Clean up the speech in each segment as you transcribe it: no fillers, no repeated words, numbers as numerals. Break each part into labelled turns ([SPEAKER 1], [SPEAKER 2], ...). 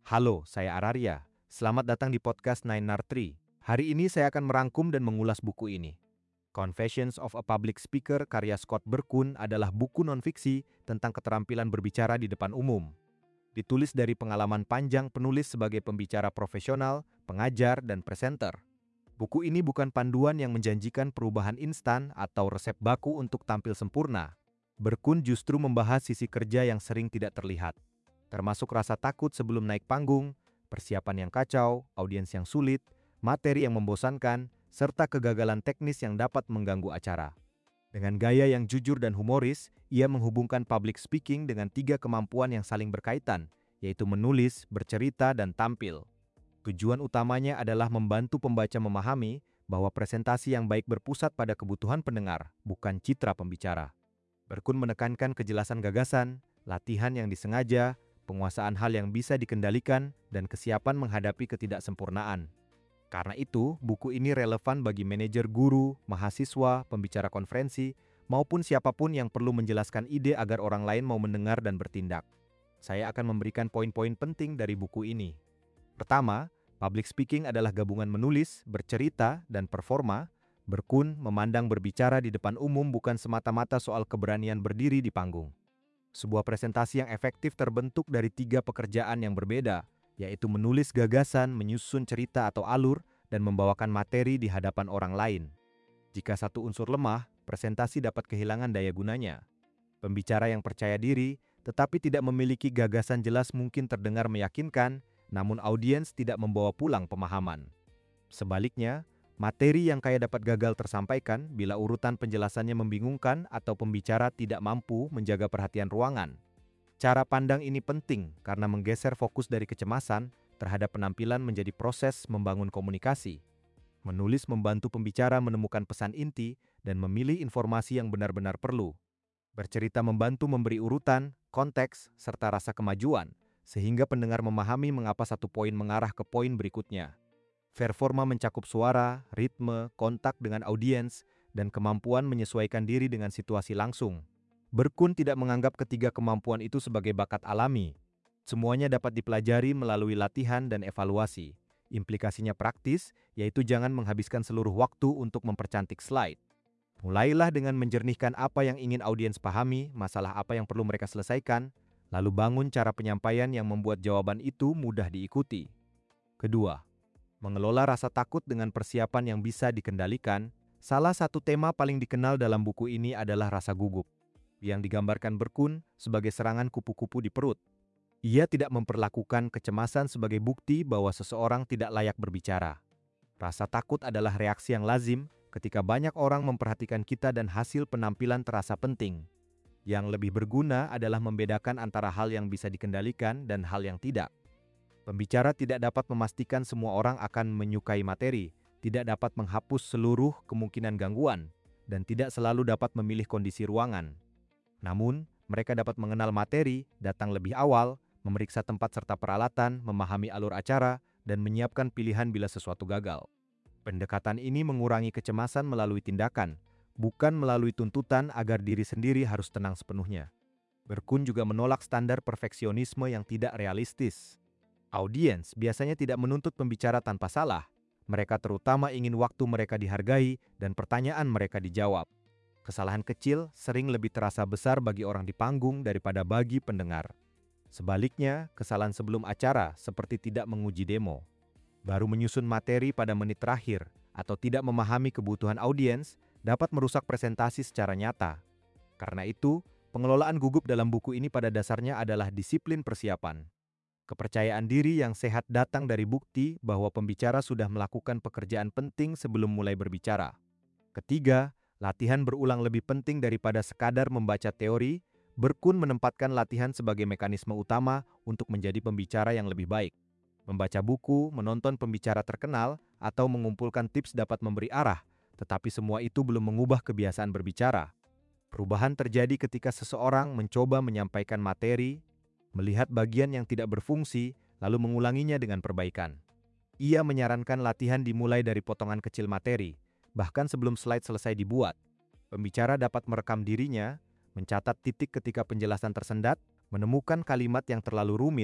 [SPEAKER 1] Halo, saya Araria. Selamat datang di podcast Nine Nar 3. Hari ini saya akan merangkum dan mengulas buku ini. Confessions of a Public Speaker karya Scott Berkun adalah buku nonfiksi tentang keterampilan berbicara di depan umum. Ditulis dari pengalaman panjang penulis sebagai pembicara profesional, pengajar, dan presenter. Buku ini bukan panduan yang menjanjikan perubahan instan atau resep baku untuk tampil sempurna. Berkun justru membahas sisi kerja yang sering tidak terlihat, termasuk rasa takut sebelum naik panggung, persiapan yang kacau, audiens yang sulit, materi yang membosankan, serta kegagalan teknis yang dapat mengganggu acara. Dengan gaya yang jujur dan humoris, ia menghubungkan public speaking dengan 3 kemampuan yang saling berkaitan, yaitu menulis, bercerita, dan tampil. Tujuan utamanya adalah membantu pembaca memahami bahwa presentasi yang baik berpusat pada kebutuhan pendengar, bukan citra pembicara. Berkun menekankan kejelasan gagasan, latihan yang disengaja, penguasaan hal yang bisa dikendalikan, dan kesiapan menghadapi ketidaksempurnaan. Karena itu, buku ini relevan bagi manajer guru, mahasiswa, pembicara konferensi, maupun siapapun yang perlu menjelaskan ide agar orang lain mau mendengar dan bertindak. Saya akan memberikan poin-poin penting dari buku ini. Pertama, public speaking adalah gabungan menulis, bercerita, dan performa. Berkun memandang berbicara di depan umum bukan semata-mata soal keberanian berdiri di panggung. Sebuah presentasi yang efektif terbentuk dari 3 pekerjaan yang berbeda, yaitu menulis gagasan, menyusun cerita atau alur, dan membawakan materi di hadapan orang lain. Jika satu unsur lemah, presentasi dapat kehilangan daya gunanya. Pembicara yang percaya diri, tetapi tidak memiliki gagasan jelas mungkin terdengar meyakinkan, namun audiens tidak membawa pulang pemahaman. Sebaliknya, materi yang kaya dapat gagal tersampaikan bila urutan penjelasannya membingungkan atau pembicara tidak mampu menjaga perhatian ruangan. Cara pandang ini penting karena menggeser fokus dari kecemasan terhadap penampilan menjadi proses membangun komunikasi. Menulis membantu pembicara menemukan pesan inti dan memilih informasi yang benar-benar perlu. Bercerita membantu memberi urutan, konteks, serta rasa kemajuan, sehingga pendengar memahami mengapa satu poin mengarah ke poin berikutnya. Performa mencakup suara, ritme, kontak dengan audiens, dan kemampuan menyesuaikan diri dengan situasi langsung. Berkun tidak menganggap ketiga kemampuan itu sebagai bakat alami. Semuanya dapat dipelajari melalui latihan dan evaluasi. Implikasinya praktis, yaitu jangan menghabiskan seluruh waktu untuk mempercantik slide. Mulailah dengan menjernihkan apa yang ingin audiens pahami, masalah apa yang perlu mereka selesaikan, lalu bangun cara penyampaian yang membuat jawaban itu mudah diikuti. Kedua, mengelola rasa takut dengan persiapan yang bisa dikendalikan. Salah satu tema paling dikenal dalam buku ini adalah rasa gugup, yang digambarkan Berkun sebagai serangan kupu-kupu di perut. Ia tidak memperlakukan kecemasan sebagai bukti bahwa seseorang tidak layak berbicara. Rasa takut adalah reaksi yang lazim ketika banyak orang memperhatikan kita dan hasil penampilan terasa penting. Yang lebih berguna adalah membedakan antara hal yang bisa dikendalikan dan hal yang tidak. Pembicara tidak dapat memastikan semua orang akan menyukai materi, tidak dapat menghapus seluruh kemungkinan gangguan, dan tidak selalu dapat memilih kondisi ruangan. Namun, mereka dapat mengenal materi, datang lebih awal, memeriksa tempat serta peralatan, memahami alur acara, dan menyiapkan pilihan bila sesuatu gagal. Pendekatan ini mengurangi kecemasan melalui tindakan, bukan melalui tuntutan agar diri sendiri harus tenang sepenuhnya. Berkun juga menolak standar perfeksionisme yang tidak realistis. Audiens biasanya tidak menuntut pembicara tanpa salah. Mereka terutama ingin waktu mereka dihargai dan pertanyaan mereka dijawab. Kesalahan kecil sering lebih terasa besar bagi orang di panggung daripada bagi pendengar. Sebaliknya, kesalahan sebelum acara seperti tidak menguji demo, baru menyusun materi pada menit terakhir, atau tidak memahami kebutuhan audiens dapat merusak presentasi secara nyata. Karena itu, pengelolaan gugup dalam buku ini pada dasarnya adalah disiplin persiapan. Kepercayaan diri yang sehat datang dari bukti bahwa pembicara sudah melakukan pekerjaan penting sebelum mulai berbicara. Ketiga, latihan berulang lebih penting daripada sekadar membaca teori. Berkun menempatkan latihan sebagai mekanisme utama untuk menjadi pembicara yang lebih baik. Membaca buku, menonton pembicara terkenal, atau mengumpulkan tips dapat memberi arah, tetapi semua itu belum mengubah kebiasaan berbicara. Perubahan terjadi ketika seseorang mencoba menyampaikan materi, melihat bagian yang tidak berfungsi, lalu mengulanginya dengan perbaikan. Ia menyarankan latihan dimulai dari potongan kecil materi, bahkan sebelum slide selesai dibuat. Pembicara dapat merekam dirinya, mencatat titik ketika penjelasan tersendat, menemukan kalimat yang terlalu rumit,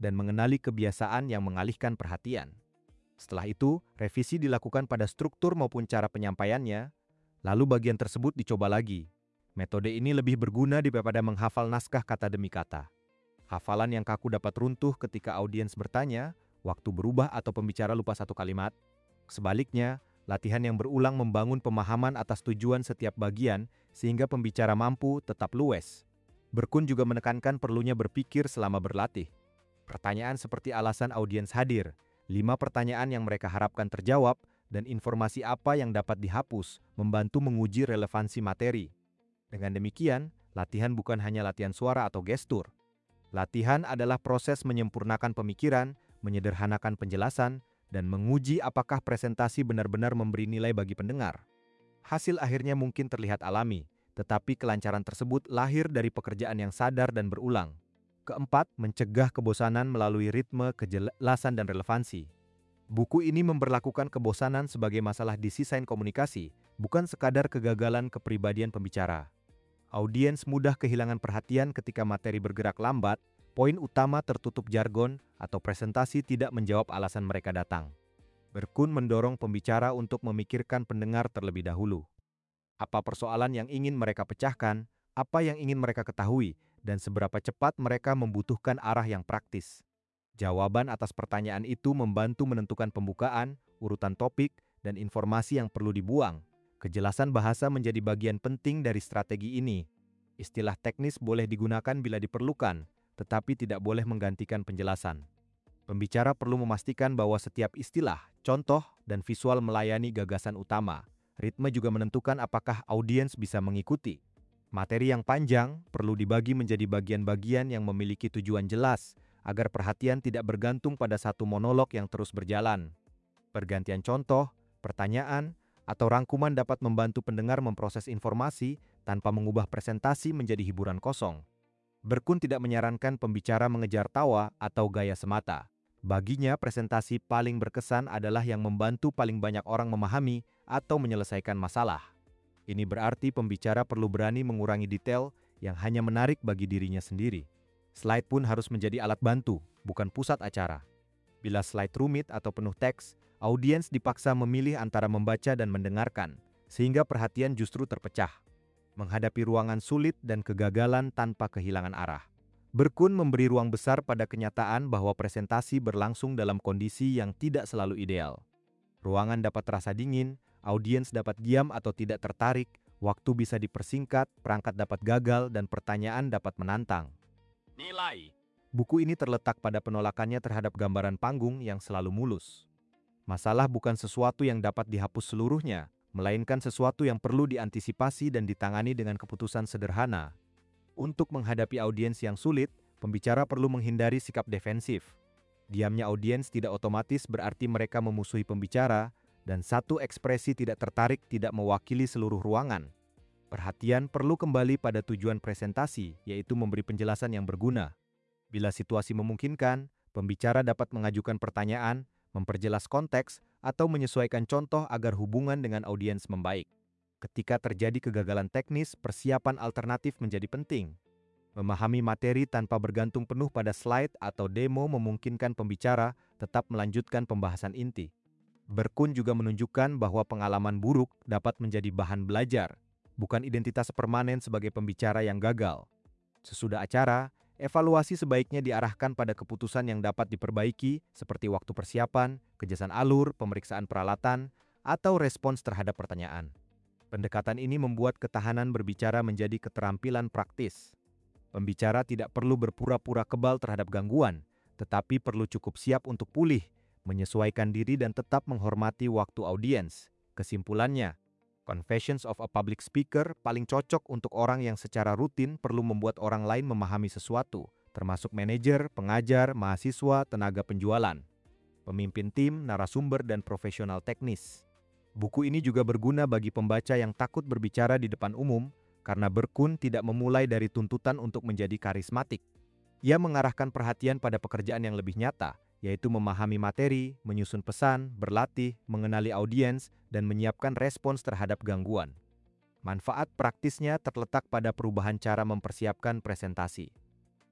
[SPEAKER 1] dan mengenali kebiasaan yang mengalihkan perhatian. Setelah itu, revisi dilakukan pada struktur maupun cara penyampaiannya, lalu bagian tersebut dicoba lagi. Metode ini lebih berguna daripada menghafal naskah kata demi kata. Hafalan yang kaku dapat runtuh ketika audiens bertanya, waktu berubah atau pembicara lupa satu kalimat. Sebaliknya, latihan yang berulang membangun pemahaman atas tujuan setiap bagian sehingga pembicara mampu tetap luwes. Berkun juga menekankan perlunya berpikir selama berlatih. Pertanyaan seperti alasan audiens hadir, 5 pertanyaan yang mereka harapkan terjawab, dan informasi apa yang dapat dihapus membantu menguji relevansi materi. Dengan demikian, latihan bukan hanya latihan suara atau gestur. Latihan adalah proses menyempurnakan pemikiran, menyederhanakan penjelasan, dan menguji apakah presentasi benar-benar memberi nilai bagi pendengar. Hasil akhirnya mungkin terlihat alami, tetapi kelancaran tersebut lahir dari pekerjaan yang sadar dan berulang. Keempat, mencegah kebosanan melalui ritme, kejelasan, dan relevansi. Buku ini memberlakukan kebosanan sebagai masalah di desain komunikasi, bukan sekadar kegagalan kepribadian pembicara. Audiens mudah kehilangan perhatian ketika materi bergerak lambat, poin utama tertutup jargon, atau presentasi tidak menjawab alasan mereka datang. Berkun mendorong pembicara untuk memikirkan pendengar terlebih dahulu. Apa persoalan yang ingin mereka pecahkan, apa yang ingin mereka ketahui, dan seberapa cepat mereka membutuhkan arah yang praktis. Jawaban atas pertanyaan itu membantu menentukan pembukaan, urutan topik, dan informasi yang perlu dibuang. Kejelasan bahasa menjadi bagian penting dari strategi ini. Istilah teknis boleh digunakan bila diperlukan, tetapi tidak boleh menggantikan penjelasan. Pembicara perlu memastikan bahwa setiap istilah, contoh, dan visual melayani gagasan utama. Ritme juga menentukan apakah audiens bisa mengikuti. Materi yang panjang perlu dibagi menjadi bagian-bagian yang memiliki tujuan jelas, agar perhatian tidak bergantung pada satu monolog yang terus berjalan. Pergantian contoh, pertanyaan, atau rangkuman dapat membantu pendengar memproses informasi tanpa mengubah presentasi menjadi hiburan kosong. Berkun tidak menyarankan pembicara mengejar tawa atau gaya semata. Baginya, presentasi paling berkesan adalah yang membantu paling banyak orang memahami atau menyelesaikan masalah. Ini berarti pembicara perlu berani mengurangi detail yang hanya menarik bagi dirinya sendiri. Slide pun harus menjadi alat bantu, bukan pusat acara. Bila slide rumit atau penuh teks, audiens dipaksa memilih antara membaca dan mendengarkan, sehingga perhatian justru terpecah. Menghadapi ruangan sulit dan kegagalan tanpa kehilangan arah. Berkun memberi ruang besar pada kenyataan bahwa presentasi berlangsung dalam kondisi yang tidak selalu ideal. Ruangan dapat terasa dingin, audiens dapat diam atau tidak tertarik, waktu bisa dipersingkat, perangkat dapat gagal, dan pertanyaan dapat menantang. Nilai. Buku ini terletak pada penolakannya terhadap gambaran panggung yang selalu mulus. Masalah bukan sesuatu yang dapat dihapus seluruhnya, melainkan sesuatu yang perlu diantisipasi dan ditangani dengan keputusan sederhana. Untuk menghadapi audiens yang sulit, pembicara perlu menghindari sikap defensif. Diamnya audiens tidak otomatis berarti mereka memusuhi pembicara, dan satu ekspresi tidak tertarik tidak mewakili seluruh ruangan. Perhatian perlu kembali pada tujuan presentasi, yaitu memberi penjelasan yang berguna. Bila situasi memungkinkan, pembicara dapat mengajukan pertanyaan, memperjelas konteks, atau menyesuaikan contoh agar hubungan dengan audiens membaik. Ketika terjadi kegagalan teknis, persiapan alternatif menjadi penting. Memahami materi tanpa bergantung penuh pada slide atau demo memungkinkan pembicara tetap melanjutkan pembahasan inti. Berkun juga menunjukkan bahwa pengalaman buruk dapat menjadi bahan belajar, bukan identitas permanen sebagai pembicara yang gagal. Sesudah acara, evaluasi sebaiknya diarahkan pada keputusan yang dapat diperbaiki seperti waktu persiapan, kejelasan alur, pemeriksaan peralatan, atau respons terhadap pertanyaan. Pendekatan ini membuat ketahanan berbicara menjadi keterampilan praktis. Pembicara tidak perlu berpura-pura kebal terhadap gangguan, tetapi perlu cukup siap untuk pulih, menyesuaikan diri dan tetap menghormati waktu audiens. Kesimpulannya, Confessions of a Public Speaker paling cocok untuk orang yang secara rutin perlu membuat orang lain memahami sesuatu, termasuk manajer, pengajar, mahasiswa, tenaga penjualan, pemimpin tim, narasumber, dan profesional teknis. Buku ini juga berguna bagi pembaca yang takut berbicara di depan umum, karena Berkun tidak memulai dari tuntutan untuk menjadi karismatik. Ia mengarahkan perhatian pada pekerjaan yang lebih nyata, yaitu memahami materi, menyusun pesan, berlatih, mengenali audiens, dan menyiapkan respons terhadap gangguan. Manfaat praktisnya terletak pada perubahan cara mempersiapkan presentasi.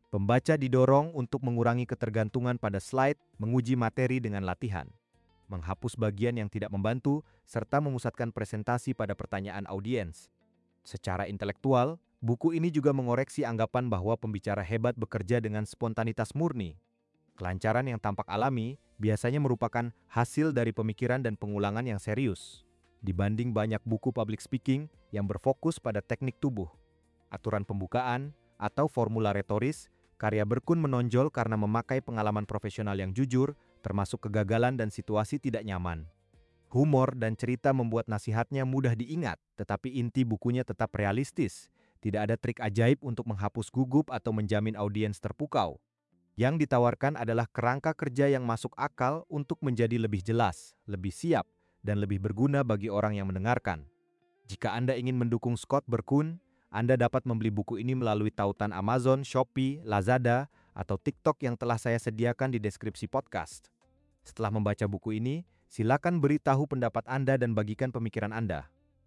[SPEAKER 1] Pembaca didorong untuk mengurangi ketergantungan pada slide, menguji materi dengan latihan, menghapus bagian yang tidak membantu, serta memusatkan presentasi pada pertanyaan audiens. Secara intelektual, buku ini juga mengoreksi anggapan bahwa pembicara hebat bekerja dengan spontanitas murni. Kelancaran yang tampak alami biasanya merupakan hasil dari pemikiran dan pengulangan yang serius, dibanding banyak buku public speaking yang berfokus pada teknik tubuh, aturan pembukaan, atau formula retoris. Karya Berkun menonjol karena memakai pengalaman profesional yang jujur, termasuk kegagalan dan situasi tidak nyaman. Humor dan cerita membuat nasihatnya mudah diingat, tetapi inti bukunya tetap realistis. Tidak ada trik ajaib untuk menghapus gugup atau menjamin audiens terpukau. Yang ditawarkan adalah kerangka kerja yang masuk akal untuk menjadi lebih jelas, lebih siap, dan lebih berguna bagi orang yang mendengarkan. Jika Anda ingin mendukung Scott Berkun, Anda dapat membeli buku ini melalui tautan Amazon, Shopee, Lazada, atau TikTok yang telah saya sediakan di deskripsi podcast. Setelah membaca buku ini, silakan beritahu pendapat Anda dan bagikan pemikiran Anda.